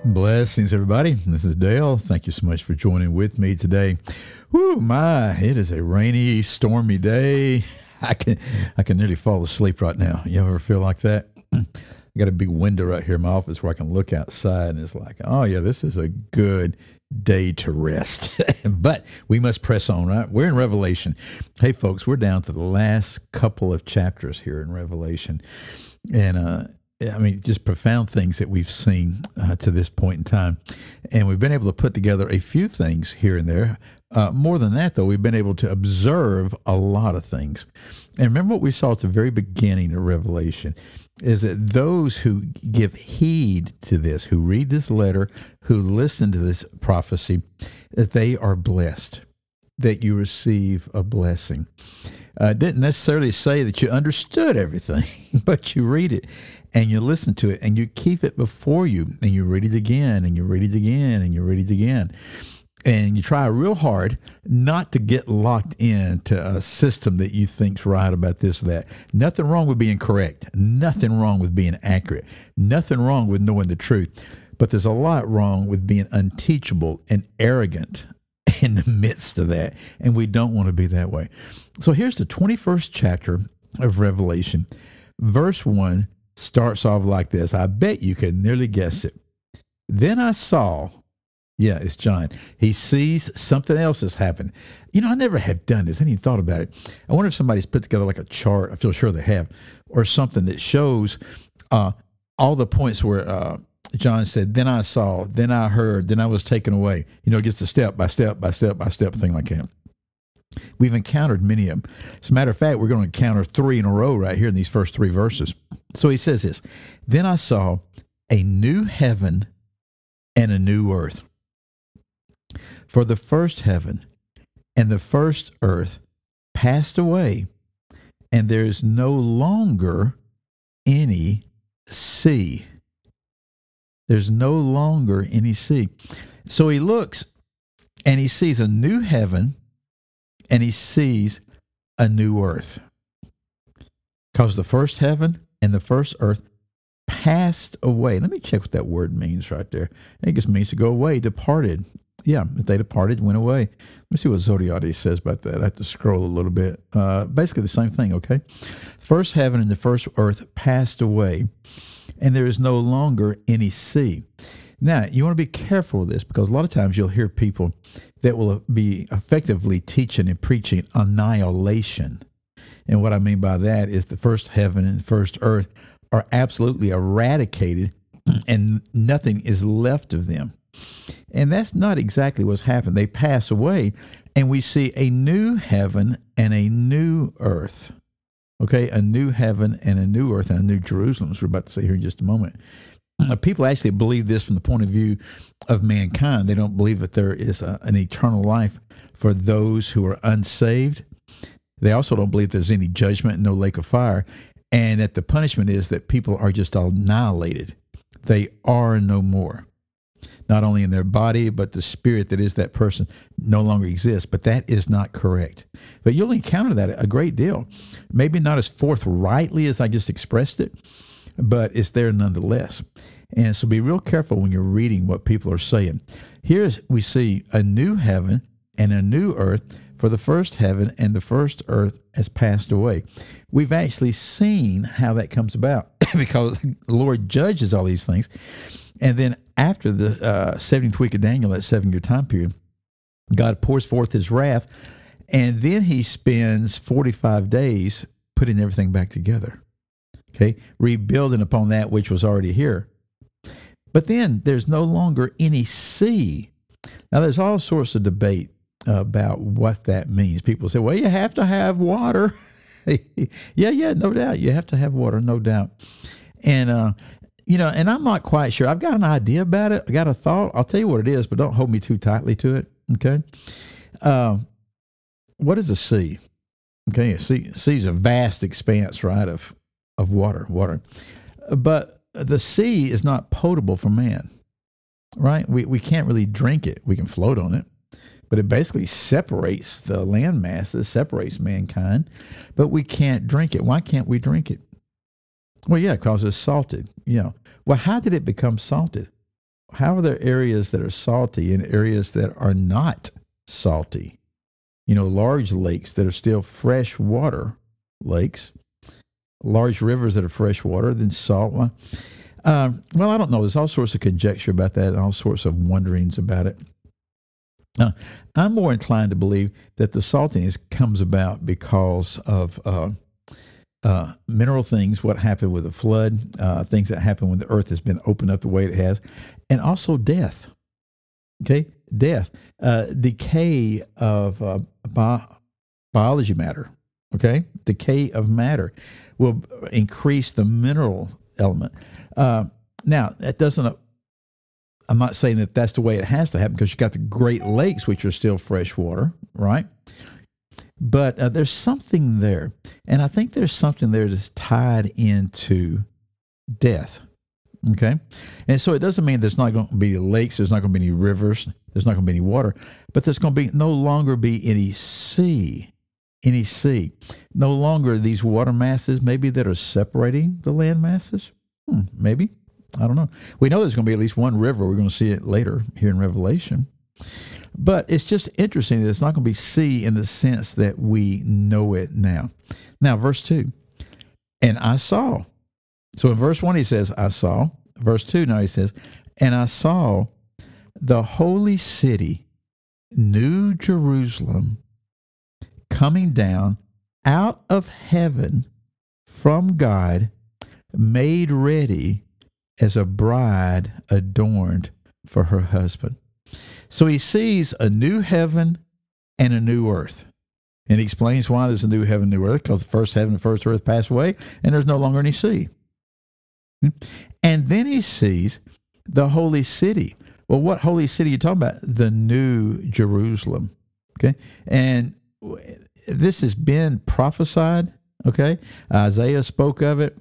Blessings, everybody. This is Dale. Thank you so much for joining with me today. It is a rainy, stormy day. I can nearly fall asleep right now. You ever feel like that? I got a big window right here in my office where I can look outside, and it's like, oh yeah, this is a good day to rest. But we must press on, right? We're in Revelation. Hey, folks, we're down to the last couple of chapters here in Revelation, and just profound things that we've seen to this point in time. And we've been able to put together a few things here and there. More than that, though, we've been able to observe a lot of things. And remember what we saw at the very beginning of Revelation is that those who give heed to this, who read this letter, who listen to this prophecy, that they are blessed, that you receive a blessing. Didn't necessarily say that you understood everything, but you read it and you listen to it and you keep it before you and you read it again and you read it again and you read it again. And you try real hard not to get locked into a system that you think's right about this or that. Nothing wrong with being correct. Nothing wrong with being accurate. Nothing wrong with knowing the truth. But there's a lot wrong with being unteachable and arrogant in the midst of that. And we don't want to be that way. So here's the 21st chapter of Revelation. Verse 1 starts off like this. I bet you could nearly guess it. Then I saw, yeah, it's John. He sees something else has happened. You know, I never have done this. I hadn't even thought about it. I wonder if somebody's put together like a chart. I feel sure they have, or something that shows all the points where John said, then I saw, then I heard, then I was taken away. You know, it gets a step by step by step by step thing like that. We've encountered many of them. As a matter of fact, we're going to encounter 3 in a row right here in these first 3 verses. So he says this, then I saw a new heaven and a new earth. For the first heaven and the first earth passed away, and there is no longer any sea. There's no longer any sea. So he looks and he sees a new heaven and he sees a new earth. Because the first heaven and the first earth passed away. Let me check what that word means right there. I think it means to go away, departed. Yeah, if they departed, went away. Let me see what Zodiac says about that. I have to scroll a little bit. Basically the same thing, okay? First heaven and the first earth passed away, and there is no longer any sea. Now, you want to be careful with this because a lot of times you'll hear people that will be effectively teaching and preaching annihilation. And what I mean by that is the first heaven and the first earth are absolutely eradicated and nothing is left of them. And that's not exactly what's happened. They pass away and we see a new heaven and a new earth. Okay, a new heaven and a new earth and a new Jerusalem, as we're about to say here in just a moment. People actually believe this from the point of view of mankind. They don't believe that there is an eternal life for those who are unsaved. They also don't believe there's any judgment and no lake of fire, and that the punishment is that people are just annihilated. They are no more. Not only in their body, but the spirit that is that person no longer exists. But that is not correct. But you'll encounter that a great deal. Maybe not as forthrightly as I just expressed it, but it's there nonetheless. And so be real careful when you're reading what people are saying. Here we see a new heaven and a new earth, for the first heaven and the first earth has passed away. We've actually seen how that comes about because the Lord judges all these things. And then after the 70th week of Daniel, that 7-year time period, God pours forth his wrath, and then he spends 45 days putting everything back together, okay, rebuilding upon that which was already here. But then there's no longer any sea. Now, there's all sorts of debate about what that means. People say, well, you have to have water. Yeah, no doubt. You have to have water, no doubt. And, and I'm not quite sure. I've got an idea about it. I got a thought. I'll tell you what it is, but don't hold me too tightly to it, okay? What is a sea? Okay, a sea is a vast expanse, right, of water. But the sea is not potable for man, right? We can't really drink it. We can float on it. But it basically separates the land masses, separates mankind, but we can't drink it. Why can't we drink it? Well, yeah, because it's salted. Well, how did it become salted? how are there areas that are salty and areas that are not salty? You know, large lakes that are still fresh water lakes, large rivers that are fresh water, then salt. Well, I don't know. There's all sorts of conjecture about that and all sorts of wonderings about it. I'm more inclined to believe that the saltiness comes about because of mineral things, what happened with the flood, things that happen when the earth has been opened up the way it has, and also death. Okay, death, decay of biology matter. Okay, decay of matter will increase the mineral element. Now, that doesn't. I'm not saying that that's the way it has to happen, because you got the Great Lakes, which are still fresh water, right? But there's something there. And I think there's something there that's tied into death. Okay? And so it doesn't mean there's not going to be lakes, there's not going to be any rivers, there's not going to be any water, but there's going to be no longer be any sea. Any sea. No longer these water masses, maybe, that are separating the land masses. Maybe. I don't know. We know there's going to be at least one river. We're going to see it later here in Revelation. But it's just interesting that it's not going to be sea in the sense that we know it now. Now, verse 2, and I saw. So in verse 1, he says, I saw. Verse 2, now he says, and I saw the holy city, New Jerusalem, coming down out of heaven from God, made ready as a bride adorned for her husband. So he sees a new heaven and a new earth. And he explains why there's a new heaven and new earth, because the first heaven and first earth passed away, and there's no longer any sea. And then he sees the holy city. Well, what holy city are you talking about? The New Jerusalem. Okay? And this has been prophesied. Okay? Isaiah spoke of it.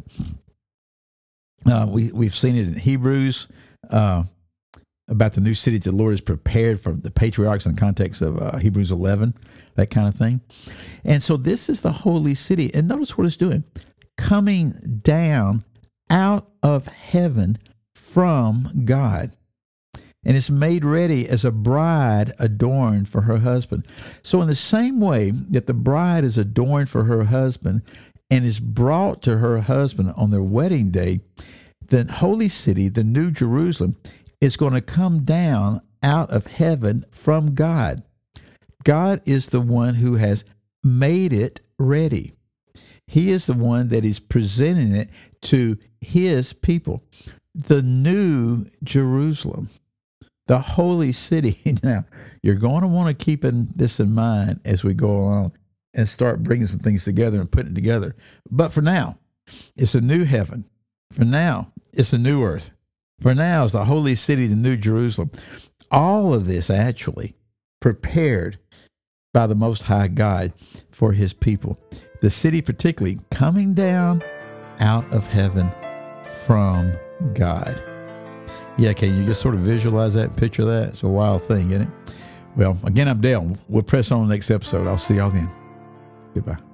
We've seen it in Hebrews about the new city that the Lord has prepared for the patriarchs in the context of Hebrews 11, that kind of thing. And so this is the holy city. And notice what it's doing. Coming down out of heaven from God. And it's made ready as a bride adorned for her husband. So in the same way that the bride is adorned for her husband and is brought to her husband on their wedding day, the holy city, the New Jerusalem, is going to come down out of heaven from God. God is the one who has made it ready. He is the one that is presenting it to his people. The New Jerusalem, the holy city. Now, you're going to want to keep this in mind as we go along and start bringing some things together and putting it together. But for now, it's a new heaven. For now, it's a new earth. For now, it's the holy city, the New Jerusalem. All of this actually prepared by the Most High God for his people. The city particularly coming down out of heaven from God. Yeah, can you just sort of visualize that and picture that? It's a wild thing, isn't it? Well, again, I'm Dale. We'll press on the next episode. I'll see y'all then. Goodbye.